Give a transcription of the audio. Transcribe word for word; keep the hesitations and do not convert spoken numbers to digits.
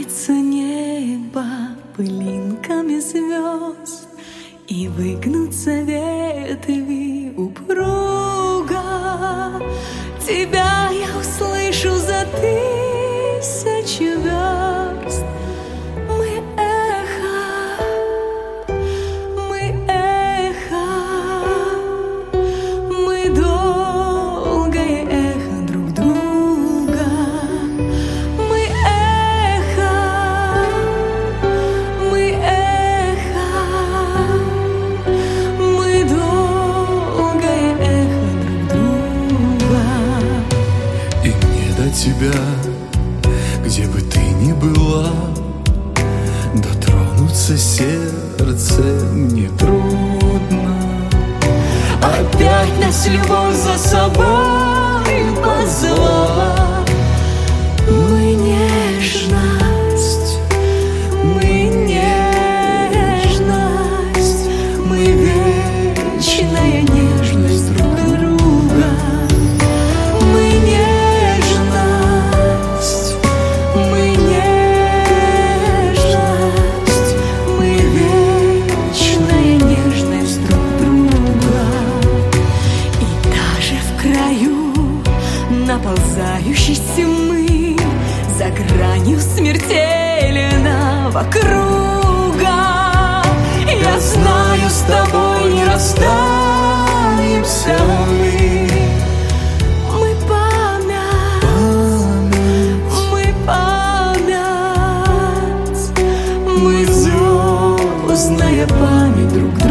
покроется небо пылинками звезд, и выгнутся ветви упруга. Тебя я услышу за тысячи верст. Мы эхо, мы эхо, мы долгое эхо друг друга. Мы эхо, мы эхо, мы долгое эхо друг друга. И мне до тебя, где бы ты ни была, дотронуться сердцем не трудно. Опять нас любовь за собой позвала. Мы нежность, мы нежность, мы вечная нежность друг друга. Мы нежность, мы нежность, мы вечная нежность друг друга. И даже в краю наползающей тьмы, за гранью смертельного круга, я знаю, с тобой не расстанемся мы. Мы память, мы память, мы звездная память друг друга.